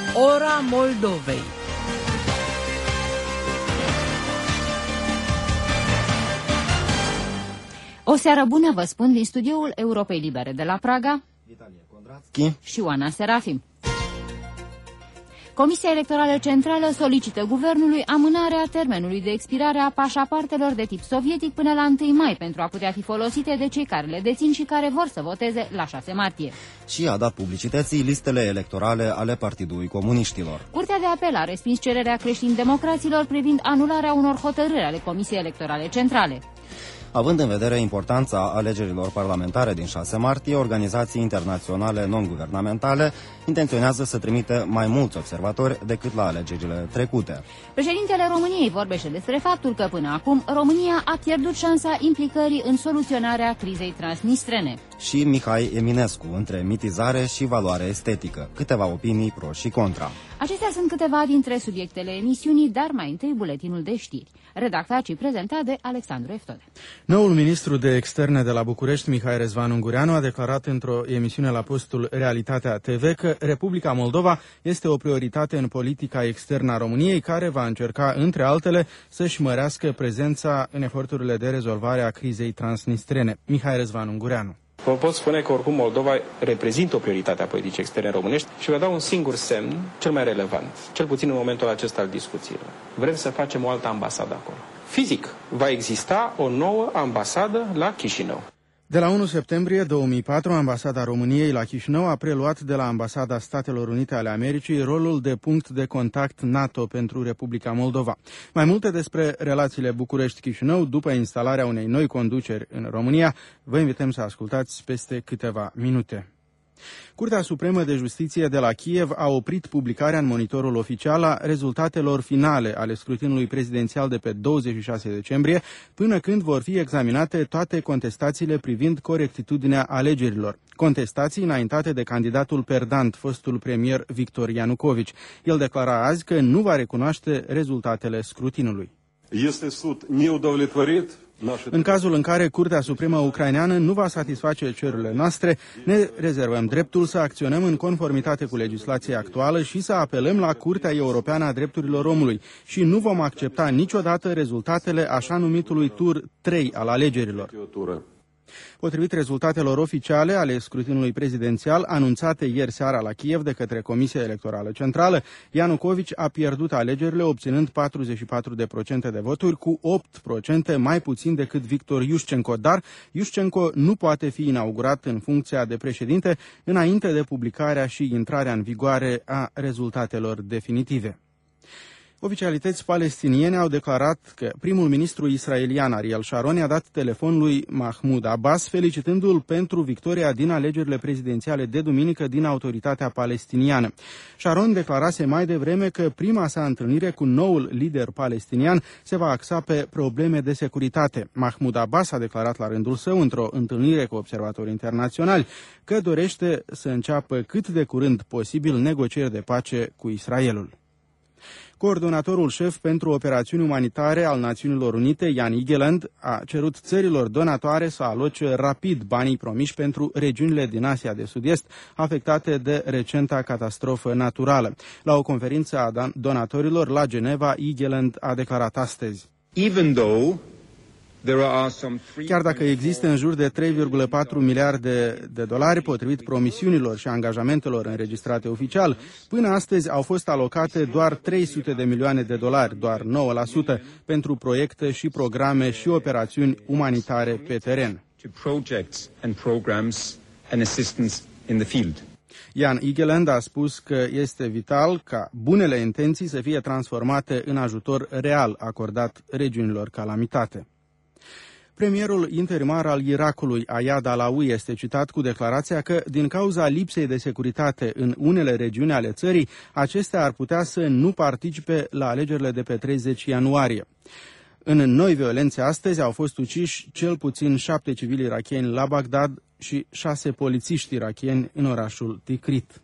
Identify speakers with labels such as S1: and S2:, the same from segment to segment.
S1: Ora Moldovei.
S2: O seară bună vă spun din studioul Europei Libere de la Praga și Oana Serafim. Comisia Electorală Centrală solicită guvernului amânarea termenului de expirare a pașapoartelor de tip sovietic până la 1 mai pentru a putea fi folosite de cei care le dețin și care vor să voteze la 6 martie.
S3: Și a dat publicității listele electorale ale Partidului Comuniștilor.
S2: Curtea de apel a respins cererea creștin-democraților privind anularea unor hotărâri ale Comisiei Electorale Centrale.
S3: Având în vedere importanța alegerilor parlamentare din 6 martie, organizații internaționale non-guvernamentale intenționează să trimite mai mulți observatori decât la alegerile trecute.
S2: Președintele României vorbește despre faptul că până acum România a pierdut șansa implicării în soluționarea crizei transnistrene.
S3: Și Mihai Eminescu, între mitizare și valoare estetică. Câteva opinii pro și contra.
S2: Acestea sunt câteva dintre subiectele emisiunii, dar mai întâi buletinul de știri, redactat și prezentat de Alexandru Eftode.
S4: Noul ministru de externe de la București, Mihai Răzvan Ungureanu, a declarat într-o emisiune la postul Realitatea TV că Republica Moldova este o prioritate în politica externă a României, care va încerca, între altele, să-și mărească prezența în eforturile de rezolvare a crizei transnistrene. Mihai Răzvan Ungureanu.
S5: Vă pot spune că oricum Moldova reprezintă o prioritate a politicii externe românești și vă dau un singur semn, cel mai relevant, cel puțin în momentul acesta al discuțiilor. Vrem să facem o altă ambasadă acolo. Fizic, va exista o nouă ambasadă la Chișinău.
S4: De la 1 septembrie 2004, Ambasada României la Chișinău a preluat de la Ambasada Statelor Unite ale Americii rolul de punct de contact NATO pentru Republica Moldova. Mai multe despre relațiile București-Chișinău după instalarea unei noi conduceri în România, vă invităm să ascultați peste câteva minute. Curtea Supremă de Justiție de la Kiev a oprit publicarea în monitorul oficial a rezultatelor finale ale scrutinului prezidențial de pe 26 decembrie, până când vor fi examinate toate contestațiile privind corectitudinea alegerilor. Contestații înaintate de candidatul perdant, fostul premier Victor Ianucovici. El declara azi că nu va recunoaște rezultatele scrutinului. În cazul în care Curtea Supremă Ucraineană nu va satisface cererile noastre, ne rezervăm dreptul să acționăm în conformitate cu legislația actuală și să apelăm la Curtea Europeană a Drepturilor Omului și nu vom accepta niciodată rezultatele așa numitului tur 3 al alegerilor. Potrivit rezultatelor oficiale ale scrutinului prezidențial anunțate ieri seara la Kiev de către Comisia Electorală Centrală, Ianucovici a pierdut alegerile obținând 44% de voturi, cu 8% mai puțin decât Victor Iușcenco, dar Iușcenco nu poate fi inaugurat în funcția de președinte înainte de publicarea și intrarea în vigoare a rezultatelor definitive. Oficialități palestiniene au declarat că primul ministru israelian Ariel Sharon i-a dat telefon lui Mahmoud Abbas, felicitându-l pentru victoria din alegerile prezidențiale de duminică din Autoritatea Palestiniană. Sharon declarase mai devreme că prima sa întâlnire cu noul lider palestinian se va axa pe probleme de securitate. Mahmoud Abbas a declarat la rândul său, într-o întâlnire cu observatori internaționali, că dorește să înceapă cât de curând posibil negocieri de pace cu Israelul. Coordonatorul șef pentru operațiuni umanitare al Națiunilor Unite, Jan Egeland, a cerut țărilor donatoare să aloce rapid banii promiși pentru regiunile din Asia de Sud-Est afectate de recenta catastrofă naturală. La o conferință a donatorilor la Geneva, Egeland a declarat astăzi: chiar dacă există în jur de 3,4 miliarde de dolari potrivit promisiunilor și angajamentelor înregistrate oficial, până astăzi au fost alocate doar 300 de milioane de dolari, doar 9%, pentru proiecte și programe și operațiuni umanitare pe teren. Jan Egeland a spus că este vital ca bunele intenții să fie transformate în ajutor real acordat regiunilor calamitate. Premierul interimar al Irakului, Ayad Alawi, este citat cu declarația că, din cauza lipsei de securitate în unele regiuni ale țării, acestea ar putea să nu participe la alegerile de pe 30 ianuarie. În noi violențe astăzi au fost uciși cel puțin 7 civili irakieni la Bagdad și 6 polițiști irakieni în orașul Tikrit.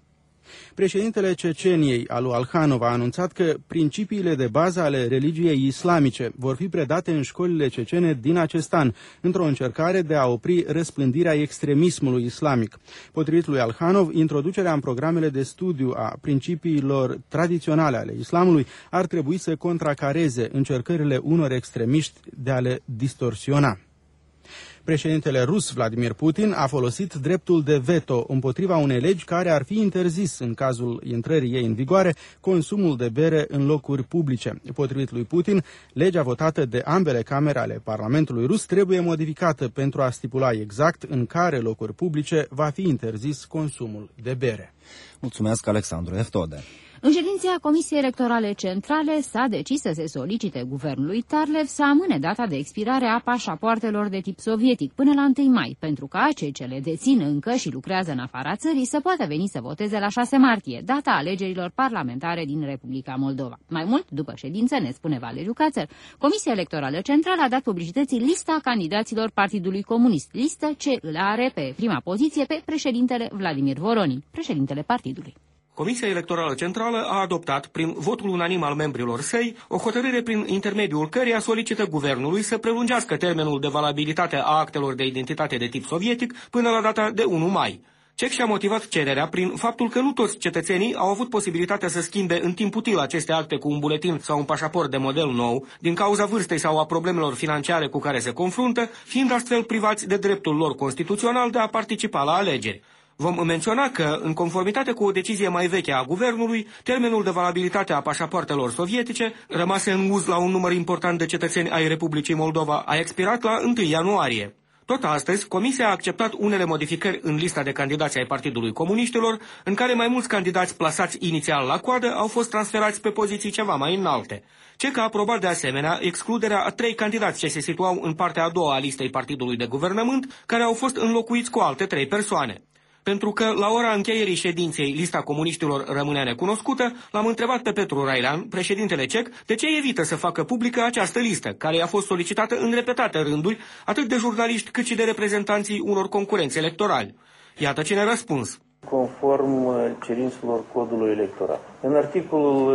S4: Președintele Ceceniei, Alu Alkhanov, a anunțat că principiile de bază ale religiei islamice vor fi predate în școlile cecene din acest an, într-o încercare de a opri răspândirea extremismului islamic. Potrivit lui Alkhanov, introducerea în programele de studiu a principiilor tradiționale ale islamului ar trebui să contracareze încercările unor extremiști de a le distorsiona. Președintele rus Vladimir Putin a folosit dreptul de veto împotriva unei legi care ar fi interzis, în cazul intrării ei în vigoare, consumul de bere în locuri publice. Potrivit lui Putin, legea votată de ambele camere ale Parlamentului rus trebuie modificată pentru a stipula exact în care locuri publice va fi interzis consumul de bere.
S3: Mulțumesc, Alexandru Eftode.
S2: În ședința Comisiei Electorale Centrale s-a decis să se solicite guvernului Tarlev să amâne data de expirare a pașapoartelor de tip sovietic până la 1 mai, pentru ca cei ce le dețin încă și lucrează în afara țării să poată veni să voteze la 6 martie, data alegerilor parlamentare din Republica Moldova. Mai mult, după ședință, ne spune Valeriu Cațăr, Comisia Electorală Centrală a dat publicității lista candidaților Partidului Comunist, listă ce îl are pe prima poziție pe președintele Vladimir Voronin, președintele partidului.
S1: Comisia Electorală Centrală a adoptat, prin votul unanim al membrilor săi, o hotărâre prin intermediul căreia solicită guvernului să prelungească termenul de valabilitate a actelor de identitate de tip sovietic până la data de 1 mai. CEC și-a motivat cererea prin faptul că nu toți cetățenii au avut posibilitatea să schimbe în timp util aceste acte cu un buletin sau un pașaport de model nou, din cauza vârstei sau a problemelor financiare cu care se confruntă, fiind astfel privați de dreptul lor constituțional de a participa la alegeri. Vom menționa că, în conformitate cu o decizie mai veche a guvernului, termenul de valabilitate a pașapoartelor sovietice, rămase în uz la un număr important de cetățeni ai Republicii Moldova, a expirat la 1 ianuarie. Tot astăzi, Comisia a acceptat unele modificări în lista de candidați ai Partidului Comuniștilor, în care mai mulți candidați plasați inițial la coadă au fost transferați pe poziții ceva mai înalte. CEC a aprobat de asemenea excluderea a 3 candidați ce se situau în partea a doua a listei Partidului de Guvernământ, care au fost înlocuiți cu alte 3 persoane. Pentru că, la ora încheierii ședinței, lista comuniștilor rămânea necunoscută, l-am întrebat pe Petru Railan, președintele CEC, de ce evită să facă publică această listă, care a fost solicitată în repetate rânduri, atât de jurnaliști cât și de reprezentanții unor concurenți electorali. Iată ce ne-a răspuns.
S6: Conform cerințelor codului electoral. În articolul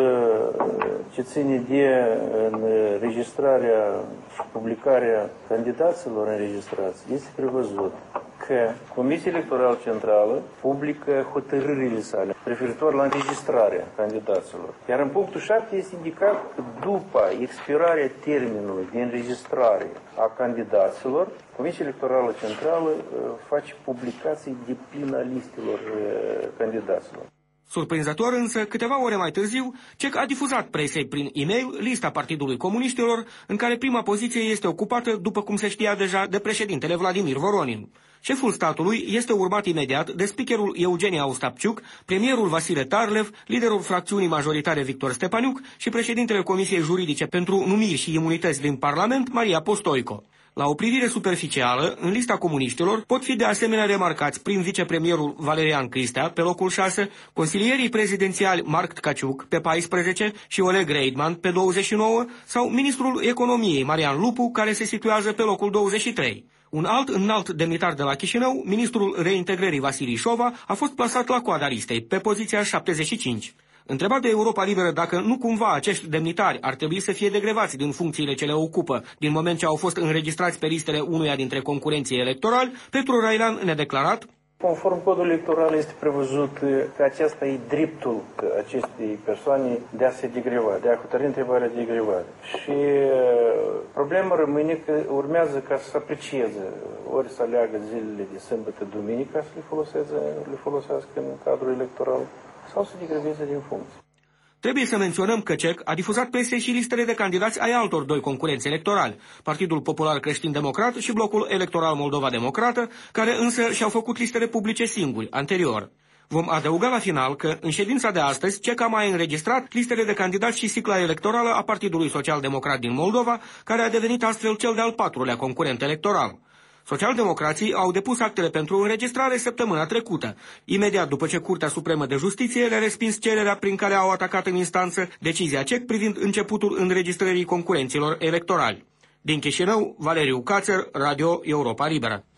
S6: ce ține de înregistrarea și publicarea candidaților înregistrați, este prevăzut că Comisia Electorală Centrală publică hotărârile sale referitor la înregistrarea candidaților. Iar în punctul 7 este indicat că după expirarea termenului de înregistrare a candidaților, Comisia Electorală Centrală face publicații de plină a listelor candidaților.
S1: Surprinzător însă, câteva ore mai târziu, CEC a difuzat presei prin e-mail lista Partidului Comuniștilor, în care prima poziție este ocupată, după cum se știa deja, de președintele Vladimir Voronin. Șeful statului este urmat imediat de speakerul Eugenia Ostapciuc, premierul Vasile Tarlev, liderul fracțiunii majoritare Victor Stepaniuc și președintele Comisiei Juridice pentru Numiri și Imunități din Parlament, Maria Postoico. La o privire superficială, în lista comuniștilor pot fi de asemenea remarcați prin vicepremierul Valerian Cristea pe locul 6, consilierii prezidențiali Marc Tcaciuc pe 14 și Oleg Reidman pe 29 sau ministrul economiei Marian Lupu, care se situează pe locul 23. Un alt înalt demnitar de la Chișinău, ministrul reintegrării Vasili Șova, a fost plasat la coada listei, pe poziția 75. Întrebat de Europa Liberă dacă nu cumva acești demnitari ar trebui să fie degrevați din funcțiile ce le ocupă, din moment ce au fost înregistrați pe listele unuia dintre concurenții electorali, Petru Railan ne-a declarat:
S6: Conform codului electoral este prevăzut că acesta e dreptul acestei persoane de a se degreva, de a hotărî întrebarea de degrevare. Și problema rămâne că urmează ca să aprecieze, ori să aleagă zilele de sâmbătă, duminică, să le folosească în cadrul electoral, sau să degreveze din funcție.
S1: Trebuie să menționăm că CEC a difuzat presei și listele de candidați ai altor 2 concurenți electorali, Partidul Popular Creștin-Democrat și Blocul Electoral Moldova Democrată, care însă și-au făcut listele publice singuri, anterior. Vom adăuga la final că, în ședința de astăzi, CEC a mai înregistrat listele de candidați și sigla electorală a Partidului Social-Democrat din Moldova, care a devenit astfel cel de-al 4-lea concurent electoral. Socialdemocrații au depus actele pentru înregistrare săptămâna trecută, imediat după ce Curtea Supremă de Justiție le-a respins cererea prin care au atacat în instanță decizia CEC privind începutul înregistrării concurenților electorali. Din Chișinău, Valeriu Cațăr, Radio Europa Liberă.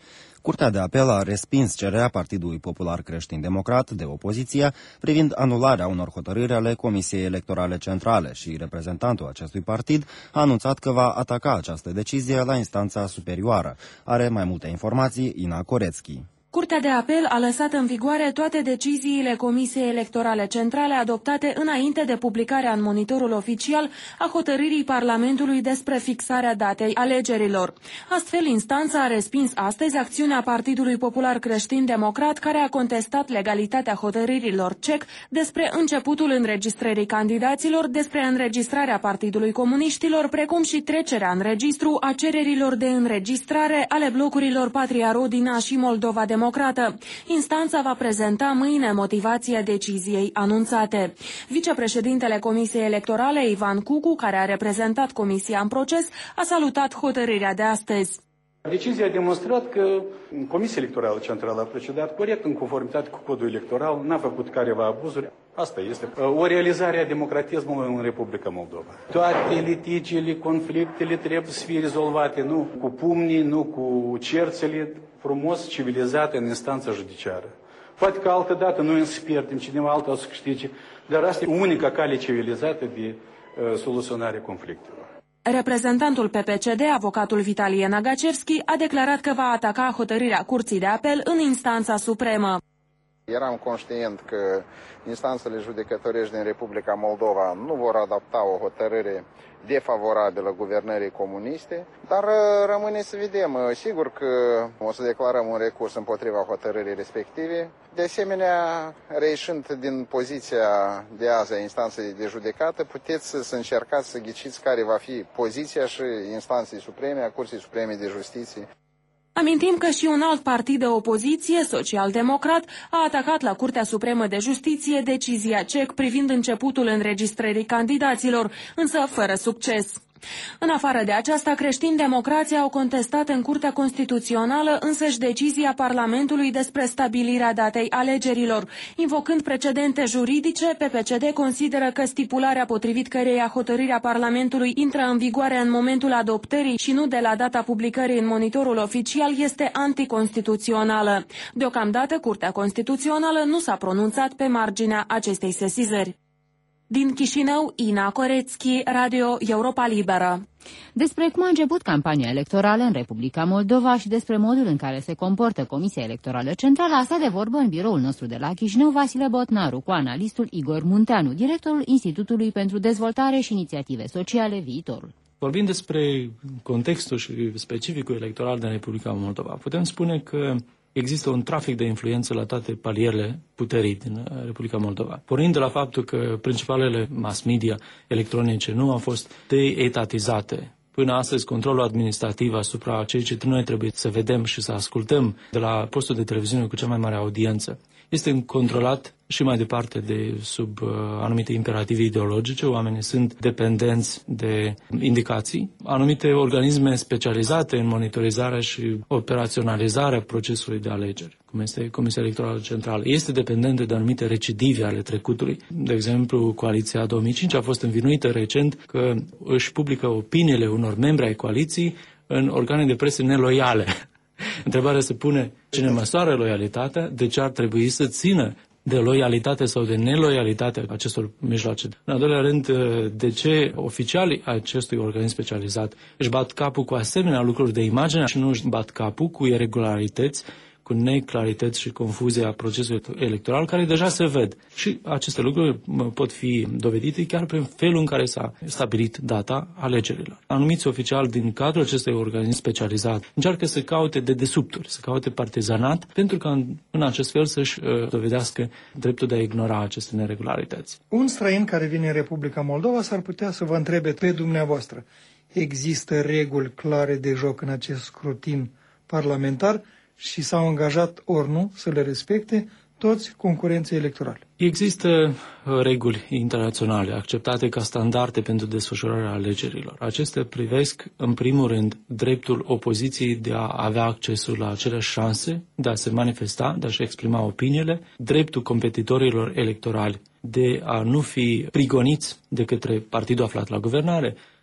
S3: Curtea de apel a respins cererea Partidului Popular Creștin-Democrat de opoziție privind anularea unor hotărâri ale Comisiei Electorale Centrale și reprezentantul acestui partid a anunțat că va ataca această decizie la instanța superioară. Are mai multe informații Ina Corețchi.
S7: Curtea de apel a lăsat în vigoare toate deciziile Comisiei Electorale Centrale adoptate înainte de publicarea în monitorul oficial a hotărârii Parlamentului despre fixarea datei alegerilor. Astfel, instanța a respins astăzi acțiunea Partidului Popular Creștin-Democrat, care a contestat legalitatea hotărârilor CEC despre începutul înregistrării candidaților, despre înregistrarea Partidului Comuniștilor, precum și trecerea în registru a cererilor de înregistrare ale blocurilor Patria Rodina și Moldova Democrată. Instanța va prezenta mâine motivația deciziei anunțate. Vicepreședintele Comisiei Electorale, Ivan Cucu, care a reprezentat Comisia în proces, a salutat hotărârea de astăzi.
S8: Decizia a demonstrat că Comisia Electorală Centrală a procedat corect, în conformitate cu codul electoral, n-a făcut careva abuzuri. Asta este o realizare a democratismului în Republica Moldova. Toate litigiile, conflictele trebuie să fie rezolvate, nu cu pumnii, nu cu cerțele, frumos, civilizate în instanța judiciară. Poate că altă dată noi însă pierdem, cineva altă o să câștige, dar asta e unica cale civilizată de soluționare conflictelor.
S7: Reprezentantul PPCD, avocatul Vitalie Nagacevski, a declarat că va ataca hotărârea Curții de Apel în instanța supremă.
S9: Eram conștient că instanțele judecătorești din Republica Moldova nu vor adopta o hotărâre defavorabilă guvernării comuniste, dar rămâne să vedem. Sigur că o să declarăm un recurs împotriva hotărârii respective. De asemenea, reieșind din poziția de azi a instanței de judecată, puteți să încercați să ghiciți care va fi poziția și instanței supreme, a Curții Supreme de Justiție.
S7: Amintim că și un alt partid de opoziție, social-democrat, a atacat la Curtea Supremă de Justiție decizia CEC privind începutul înregistrării candidaților, însă fără succes. În afară de aceasta, creștini-democrații au contestat în Curtea Constituțională însăși decizia Parlamentului despre stabilirea datei alegerilor. Invocând precedente juridice, PPCD consideră că stipularea potrivit căreia hotărârea Parlamentului intră în vigoare în momentul adoptării și nu de la data publicării în monitorul oficial este anticonstituțională. Deocamdată, Curtea Constituțională nu s-a pronunțat pe marginea acestei sesizări. Din Chișinău, Ina Corețchi, Radio Europa Liberă.
S2: Despre cum a început campania electorală în Republica Moldova și despre modul în care se comportă Comisia Electorală Centrală, a stat de vorbă în biroul nostru de la Chișinău Vasile Botnaru cu analistul Igor Munteanu, directorul Institutului pentru Dezvoltare și Inițiative Sociale Viitorul.
S10: Vorbind despre contextul și specificul electoral din Republica Moldova, putem spune că există un trafic de influență la toate palierele puterii din Republica Moldova. Pornind de la faptul că principalele mass media electronice nu au fost deetatizate. Până astăzi, controlul administrativ asupra ceea ce noi trebuie să vedem și să ascultăm de la postul de televiziune cu cea mai mare audiență este controlat și mai departe de sub anumite imperative ideologice. Oamenii sunt dependenți de indicații. Anumite organisme specializate în monitorizarea și operaționalizarea procesului de alegeri, cum este Comisia Electorală Centrală, este dependentă de anumite recidive ale trecutului. De exemplu, Coaliția 2005 a fost învinuită recent că își publică opiniile unor membri ai coaliției în organe de presă neloiale. Întrebarea se pune, cine măsoară loialitatea, de ce ar trebui să țină de loialitate sau de neloialitate acestor mijloace. În al doilea rând, de ce oficialii acestui organism specializat își bat capul cu asemenea lucruri de imagine și nu își bat capul cu irregularități, cu neclarități și confuzia procesului electoral, care deja se ved. Și aceste lucruri pot fi dovedite chiar prin felul în care s-a stabilit data alegerilor. Anumiți oficiali din cadrul acestui organism specializat încearcă să caute dedesubturi, să caute partizanat, pentru că în acest fel să-și dovedească dreptul de a ignora aceste neregularități.
S11: Un străin care vine în Republica Moldova s-ar putea să vă întrebe pe dumneavoastră: există reguli clare de joc în acest scrutin parlamentar și s-au angajat ori nu să le respecte toți concurenții electorali?
S10: Există reguli internaționale acceptate ca standarde pentru desfășurarea alegerilor. Acestea privesc, în primul rând, dreptul opoziției de a avea accesul la aceleași șanse, de a se manifesta, de a-și exprima opiniile, dreptul competitorilor electorali de a nu fi prigoniți de către partidul aflat la guvernare,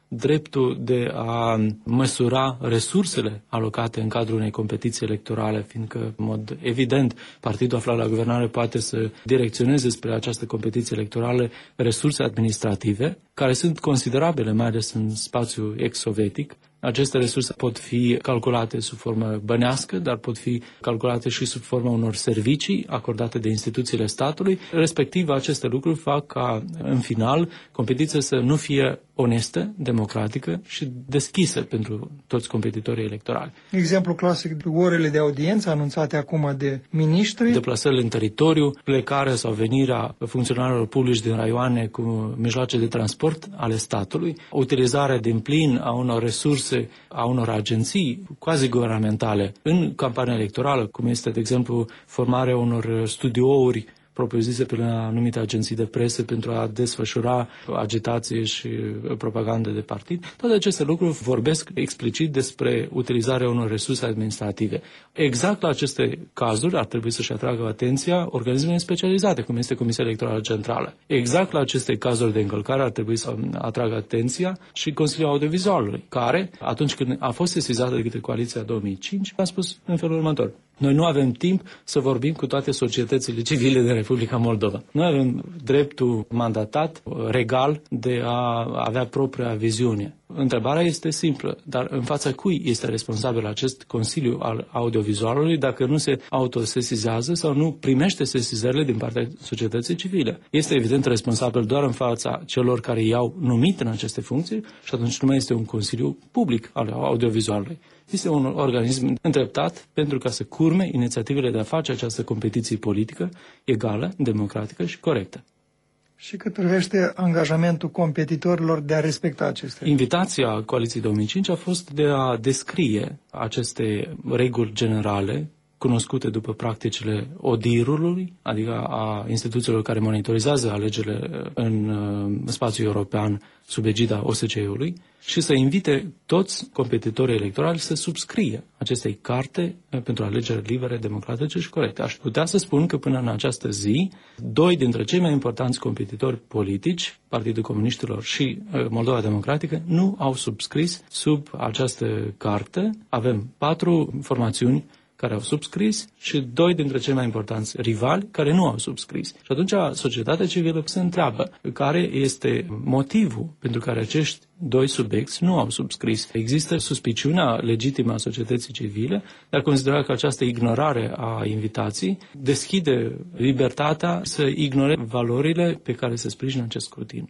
S10: dreptul de a măsura resursele alocate în cadrul unei competiții electorale, fiindcă, în mod evident, partidul aflat la guvernare poate să direcționeze spre această competiție electorală resurse administrative, care sunt considerabile, mai ales în spațiul ex-sovietic. Aceste resurse pot fi calculate sub formă bănească, dar pot fi calculate și sub formă unor servicii acordate de instituțiile statului. Respectiv, aceste lucruri fac ca, în final, competiția să nu fie onestă, democratică și deschisă pentru toți competitorii electorali.
S11: Exemplu clasic, orele de audiență anunțate acum de miniștri.
S10: Deplasările în teritoriu, plecarea sau venirea funcționarilor publici din raioane cu mijloace de transport ale statului, utilizarea din plin a unor resurse, a unor agenții quasi-guvernamentale în campania electorală, cum este, de exemplu, formarea unor studiouri propriu-zise prin anumite agenții de presă pentru a desfășura agitație și propagandă de partid. Toate aceste lucruri vorbesc explicit despre utilizarea unor resurse administrative. Exact la aceste cazuri ar trebui să-și atragă atenția organismele specializate, cum este Comisia Electorală Centrală. Exact la aceste cazuri de încălcare ar trebui să atragă atenția și Consiliul Audiovizualului, care, atunci când a fost sesizată de către Coaliția 2005, a spus în felul următor: noi nu avem timp să vorbim cu toate societățile civile din Republica Moldova. Noi avem dreptul mandatat, regal, de a avea propria viziune. Întrebarea este simplă, dar în fața cui este responsabil acest Consiliu al Audiovizualului dacă nu se autosesizează sau nu primește sesizările din partea societății civile? Este evident responsabil doar în fața celor care i-au numit în aceste funcții și atunci nu mai este un Consiliu public al Audiovizualului. Este un organism îndreptat pentru ca să curme inițiativele de a face această competiție politică egală, democratică și corectă.
S11: Și cât privește angajamentul competitorilor de a respecta aceste reguli?
S10: Invitația Coaliției 2005 a fost de a descrie aceste reguli generale cunoscute după practicile ODIHR-ului, adică a instituțiilor care monitorizează alegerile în spațiul european sub egida OSCE-ului, și să invite toți competitorii electorali să subscrie acestei carte pentru alegeri libere, democratice și corecte. Aș putea să spun că până în această zi, doi dintre cei mai importanți competitori politici, Partidul Comuniștilor și Moldova Democratică, nu au subscris sub această carte. Avem 4 formațiuni care au subscris și 2 dintre cei mai importanți rivali care nu au subscris. Și atunci societatea civilă se întreabă care este motivul pentru care acești 2 subiecti nu au subscris. Există suspiciunea legitimă a societății civile, dar considera că această ignorare a invitației deschide libertatea să ignore valorile pe care se sprijină acest scrutin.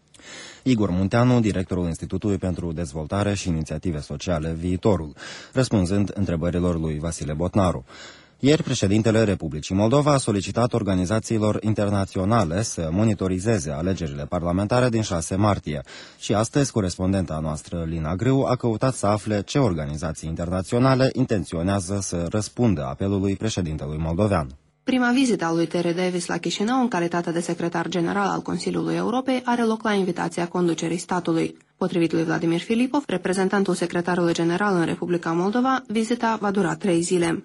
S3: Igor Munteanu, directorul Institutului pentru Dezvoltare și Inițiative Sociale Viitorul, răspunzând întrebărilor lui Vasile Botnaru. Ieri, președintele Republicii Moldova a solicitat organizațiilor internaționale să monitorizeze alegerile parlamentare din 6 martie și astăzi corespondenta noastră, Lina Grâu, a căutat să afle ce organizații internaționale intenționează să răspundă apelului președintelui moldovean.
S12: Prima vizită a lui Terry Davis la Chișinău, în calitate de secretar general al Consiliului Europei, are loc la invitația conducerii statului. Potrivit lui Vladimir Filipov, reprezentantul secretarului general în Republica Moldova, vizita va dura 3 zile.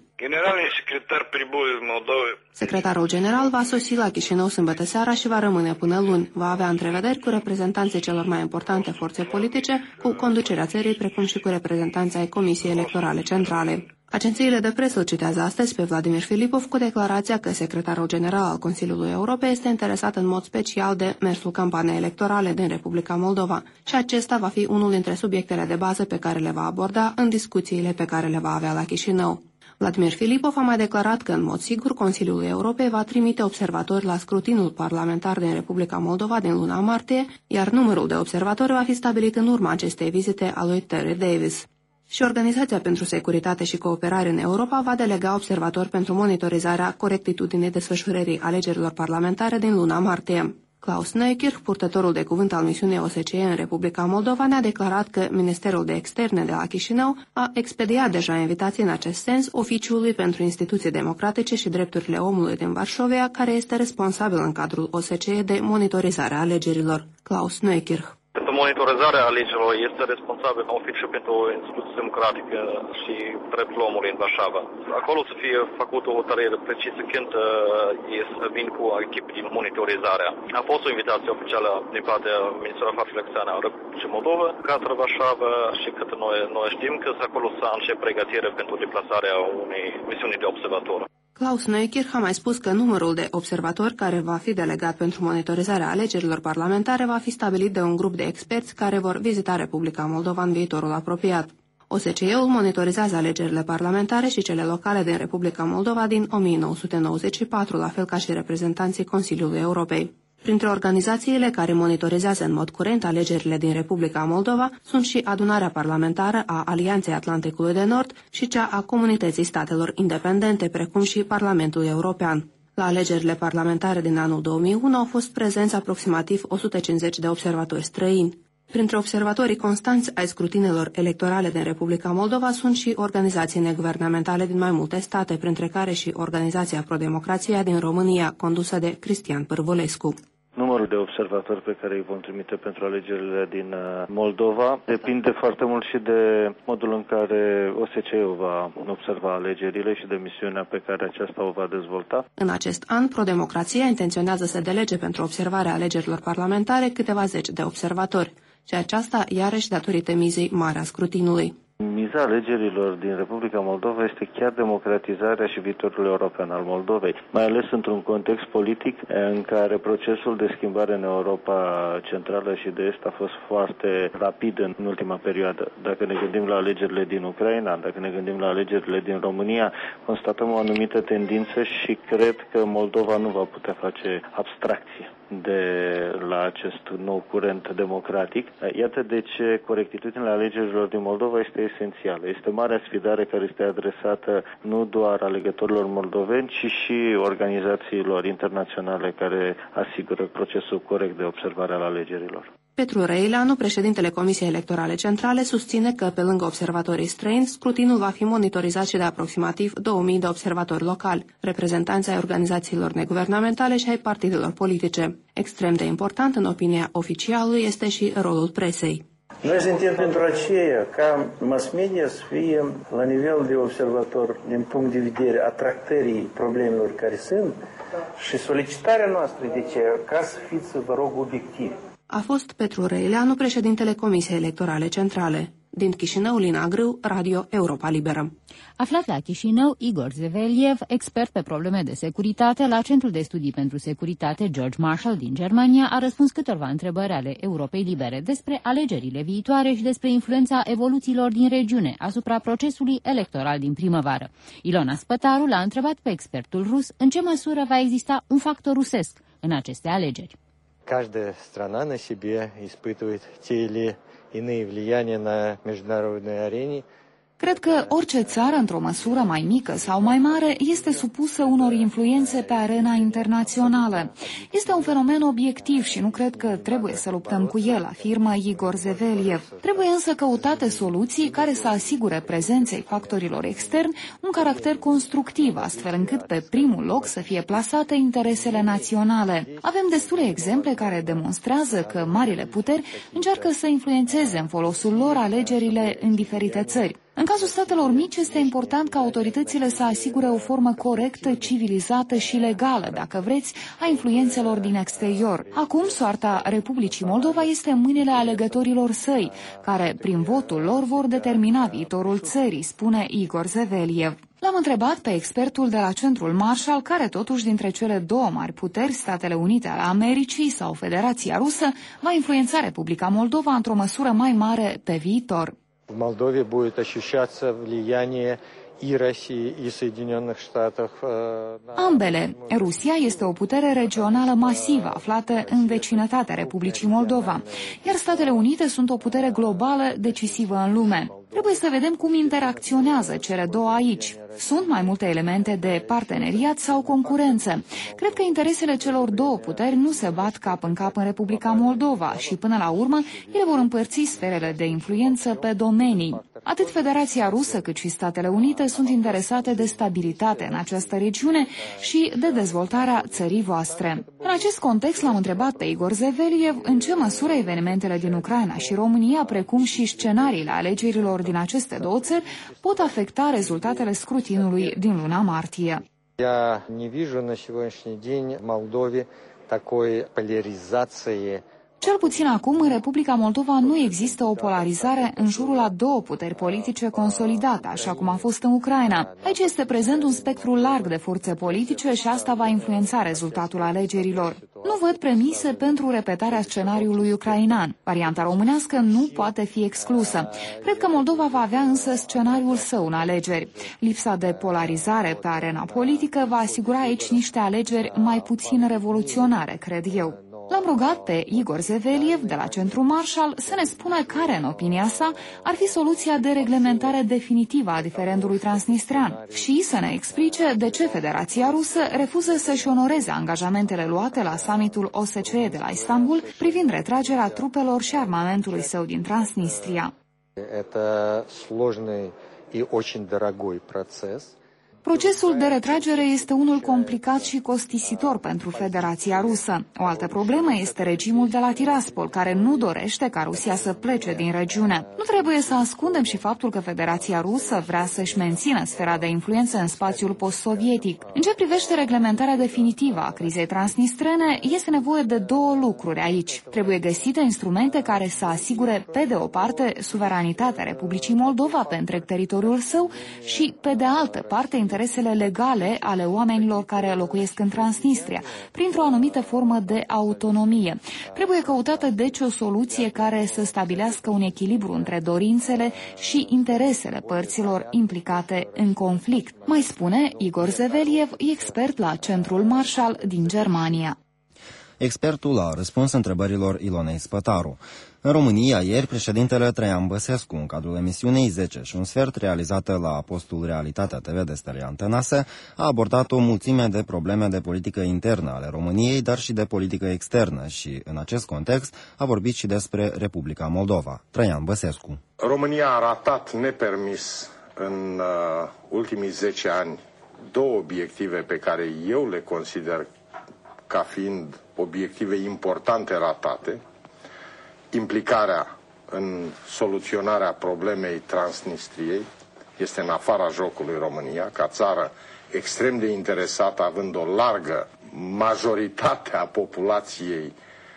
S12: Secretarul general va sosi la Chișinău sâmbătă seara și va rămâne până luni. Va avea întrevederi cu reprezentanții celor mai importante forțe politice, cu conducerea țării, precum și cu reprezentanții ai Comisiei Electorale Centrale. Agențiile de presă îl citează astăzi pe Vladimir Filipov cu declarația că secretarul general al Consiliului Europei este interesat în mod special de mersul campaniei electorale din Republica Moldova și acesta va fi unul dintre subiectele de bază pe care le va aborda în discuțiile pe care le va avea la Chișinău. Vladimir Filipov a mai declarat că, în mod sigur, Consiliul Europei va trimite observatori la scrutinul parlamentar din Republica Moldova din luna martie, iar numărul de observatori va fi stabilit în urma acestei vizite a lui Terry Davis. Și Organizația pentru Securitate și Cooperare în Europa va delega observatori pentru monitorizarea corectitudinii desfășurării alegerilor parlamentare din luna martie. Klaus Neukirch, purtătorul de cuvânt al misiunii OSCE în Republica Moldova, ne-a declarat că Ministerul de Externe de la Chișinău a expediat deja invitații în acest sens Oficiului pentru Instituții Democratice și Drepturile Omului din Varșovia, care este responsabil în cadrul OSCE de monitorizarea alegerilor. Klaus Neukirch.
S13: monitorizarea alegerilor este responsabil oficiu pentru instituții democratică și dreptul omului în Varșava. Acolo să fie făcută o hotărâre precisă când vin cu echipe din monitorizarea. A fost o invitație oficială din partea Ministerului Afacerilor Externe a Republicii Moldova către Varșava și către noi știm că acolo s-a început pregătire pentru deplasarea unei misiuni de observator.
S12: Klaus Neukirch a mai spus că numărul de observatori care va fi delegat pentru monitorizarea alegerilor parlamentare va fi stabilit de un grup de experți care vor vizita Republica Moldova în viitorul apropiat. OSCE-ul monitorizează alegerile parlamentare și cele locale din Republica Moldova din 1994, la fel ca și reprezentanții Consiliului Europei. Printre organizațiile care monitorizează în mod curent alegerile din Republica Moldova sunt și Adunarea Parlamentară a Alianței Atlanticului de Nord și cea a Comunității Statelor Independente, precum și Parlamentul European. La alegerile parlamentare din anul 2001 au fost prezenți aproximativ 150 de observatori străini. Printre observatorii constanți ai scrutinelor electorale din Republica Moldova sunt și organizații neguvernamentale din mai multe state, printre care și Organizația Pro-Democrația din România, condusă de Cristian Pârvulescu.
S14: Numărul de observatori pe care îi vom trimite pentru alegerile din Moldova depinde foarte mult și de modul în care OSCE-ul va observa alegerile și de misiunea pe care aceasta o va dezvolta.
S12: În acest an, Pro-Democrația intenționează să delege pentru observarea alegerilor parlamentare câteva zeci de observatori, și aceasta iarăși datorită mizei mare a scrutinului.
S14: Miza alegerilor din Republica Moldova este chiar democratizarea și viitorul european al Moldovei, mai ales într-un context politic în care procesul de schimbare în Europa Centrală și de Est a fost foarte rapid în ultima perioadă. Dacă ne gândim la alegerile din Ucraina, dacă ne gândim la alegerile din România, constatăm o anumită tendință și cred că Moldova nu va putea face abstracție la acest nou curent democratic. Iată de ce corectitudinea alegerilor din Moldova este esențială. Este marea sfidare care este adresată nu doar alegătorilor moldoveni, ci și organizațiilor internaționale care asigură procesul corect de observare al alegerilor.
S12: Petru Răileanu, președintele Comisiei Electorale Centrale, susține că, pe lângă observatorii străini, scrutinul va fi monitorizat și de aproximativ 2000 de observatori locali, reprezentanți ai organizațiilor neguvernamentale și ai partidelor politice. Extrem de important, în opinia oficialului, este și rolul presei.
S6: Noi suntem pentru aceea ca mass media să fie la nivel de observator din punct de vedere a tractării problemelor care sunt și solicitarea noastră de ce ca să fiți, vă rog, obiectivi.
S12: A fost Petru Răileanu, președintele Comisiei Electorale Centrale. Din Chișinău, Lina Grâu, Radio Europa Liberă.
S2: Aflat la Chișinău, Igor Zeveliev, expert pe probleme de securitate la Centrul de Studii pentru Securitate George Marshall din Germania, a răspuns câtorva întrebări ale Europei Libere despre alegerile viitoare și despre influența evoluțiilor din regiune asupra procesului electoral din primăvară. Ilona Spătaru l-a întrebat pe expertul rus în ce măsură va exista un factor rusesc în aceste alegeri.
S15: Каждая страна на себе испытывает те или иные влияния на международной арене.
S16: Cred că orice țară, într-o măsură mai mică sau mai mare, este supusă unor influențe pe arena internațională. Este un fenomen obiectiv și nu cred că trebuie să luptăm cu el, afirmă Igor Zeveliev. Trebuie însă căutate soluții care să asigure prezenței factorilor externi un caracter constructiv, astfel încât pe primul loc să fie plasate interesele naționale. Avem destule exemple care demonstrează că marile puteri încearcă să influențeze în folosul lor alegerile în diferite țări. În cazul statelor mici este important ca autoritățile să asigure o formă corectă, civilizată și legală, dacă vreți, a influențelor din exterior. Acum, soarta Republicii Moldova este în mâinile alegătorilor săi, care, prin votul lor, vor determina viitorul țării, spune Igor Zeveliev. L-am întrebat pe expertul de la Centrul Marshall, care totuși dintre cele două mari puteri, Statele Unite ale Americii sau Federația Rusă, va influența Republica Moldova într-o măsură mai mare pe viitor.
S15: В Молдове будет ощущаться влияние и России, и Соединенных Штатов.
S16: Ambele. Rusia este o putere regională masivă aflată în vecinătatea Republicii Moldova, iar Statele Unite sunt o putere globală decisivă în lume. Trebuie să vedem cum interacționează cele două aici. Sunt mai multe elemente de parteneriat sau concurență. Cred că interesele celor două puteri nu se bat cap în cap în Republica Moldova și, până la urmă, ele vor împărți sferele de influență pe domenii. Atât Federația Rusă cât și Statele Unite sunt interesate de stabilitate în această regiune și de dezvoltarea țării voastre. În acest context l-am întrebat pe Igor Zeveliev în ce măsură evenimentele din Ucraina și România, precum și scenariile alegerilor din aceste două țări, pot afecta rezultatele scrutinului din luna martie.
S15: Я не вижу на сегодняшний день в Молдове такой поляризации.
S16: Cel puțin acum, în Republica Moldova nu există o polarizare în jurul a două puteri politice consolidate, așa cum a fost în Ucraina. Aici este prezent un spectru larg de forțe politice și asta va influența rezultatul alegerilor. Nu văd premise pentru repetarea scenariului ucrainean. Varianta românească nu poate fi exclusă. Cred că Moldova va avea însă scenariul său în alegeri. Lipsa de polarizare pe arena politică va asigura aici niște alegeri mai puțin revoluționare, cred eu. L-am rugat pe Igor Zeveliev de la Centrul Marshall să ne spună care, în opinia sa, ar fi soluția de reglementare definitivă a diferendului transnistrean și să ne explice de ce Federația Rusă refuză să-și onoreze angajamentele luate la summitul OSCE de la Istanbul privind retragerea trupelor și armamentului său din Transnistria.
S15: Это сложный и очень дорогой процесс.
S16: Procesul de retragere este unul complicat și costisitor pentru Federația Rusă. O altă problemă este regimul de la Tiraspol, care nu dorește ca Rusia să plece din regiune. Nu trebuie să ascundem și faptul că Federația Rusă vrea să-și mențină sfera de influență în spațiul post-sovietic. În ce privește reglementarea definitivă a crizei transnistrene, este nevoie de două lucruri aici. Trebuie găsite instrumente care să asigure, pe de o parte, suveranitatea Republicii Moldova pe întreg teritoriul său și, pe de altă parte, interesele legale ale oamenilor care locuiesc în Transnistria, printr-o anumită formă de autonomie. Trebuie căutată deci o soluție care să stabilească un echilibru între dorințele și interesele părților implicate în conflict, mai spune Igor Zeveliev, expert la Centrul Marshall din Germania.
S3: Expertul a răspuns întrebărilor Ilonei Spătaru. În România, ieri, președintele Traian Băsescu, în cadrul emisiunii 10 și un sfert realizată la postul Realitatea TV de Stelian Tănase, a abordat o mulțime de probleme de politică internă ale României, dar și de politică externă și, în acest context, a vorbit și despre Republica Moldova. Traian Băsescu.
S17: România a ratat nepermis în ultimii 10 ani două obiective pe care eu le consider ca fiind obiective importante ratate: implicarea în soluționarea problemei Transnistriei este în afara jocului România, ca țară extrem de interesată, având o largă majoritate a populației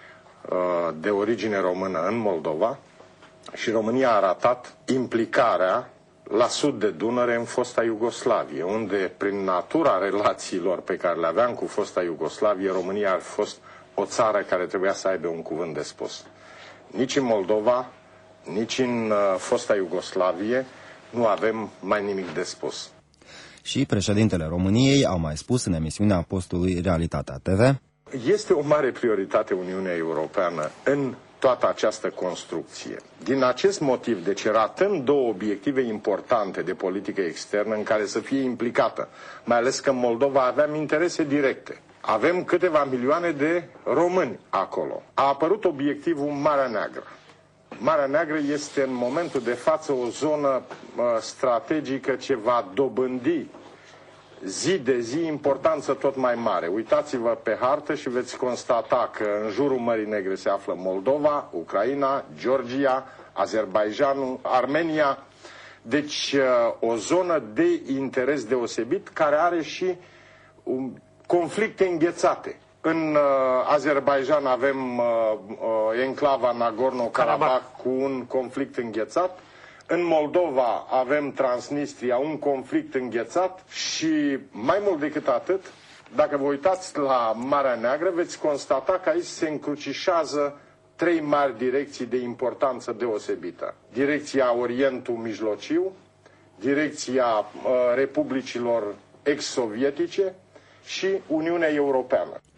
S17: de origine română în Moldova, și România a ratat implicarea la sud de Dunăre în fosta Iugoslavie, unde, prin natura relațiilor pe care le aveam cu fosta Iugoslavie, România ar fi fost o țară care trebuia să aibă un cuvânt de spus. Nici în Moldova, nici în fosta Iugoslavie nu avem mai nimic de spus.
S3: Și președintele României a mai spus în emisiunea postului Realitatea TV:
S17: este o mare prioritate Uniunea Europeană în toată această construcție. Din acest motiv, deci, ratăm două obiective importante de politică externă în care să fie implicată, mai ales că în Moldova aveam interese directe. Avem câteva milioane de români acolo. A apărut obiectivul Marea Neagră. Marea Neagră este în momentul de față o zonă strategică ce va dobândi zi de zi importanță tot mai mare. Uitați-vă pe hartă și veți constata că în jurul Mării Negre se află Moldova, Ucraina, Georgia, Azerbaidjanul, Armenia. Deci o zonă de interes deosebit care are și conflicte înghețate. În Azerbaidjan avem enclava Nagorno-Karabakh cu un conflict înghețat. În Moldova avem Transnistria, un conflict înghețat și, mai mult decât atât, dacă vă uitați la Marea Neagră, veți constata că aici se încrucișează trei mari direcții de importanță deosebită. Direcția Orientul Mijlociu, direcția republicilor ex-sovietice și Uniunea Europeană.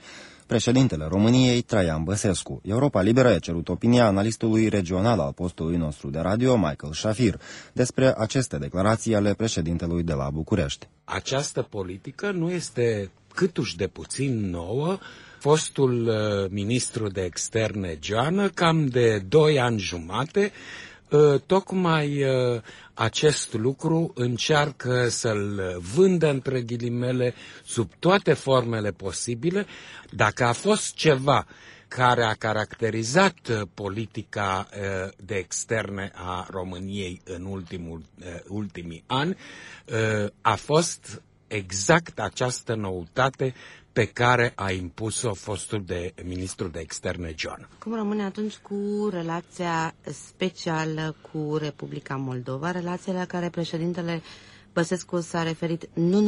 S3: președintele României, Traian Băsescu. Europa Liberă a cerut opinia analistului regional al postului nostru de radio, Michael Shafir, despre aceste declarații ale președintelui de la București.
S18: Această politică nu este câtuși de puțin nouă. Fostul ministru de externe Joană, cam de 2 ani jumate, tocmai acest lucru încearcă să-l vândă, între ghilimele, sub toate formele posibile. Dacă a fost ceva care a caracterizat politica de externe a României în ultimii ani, a fost exact această noutate pe care a impus-o fostul ministru de externe Joană.
S19: Cum rămâne atunci cu relația specială cu Republica Moldova, relația la care președintele Băsescu s-a referit nu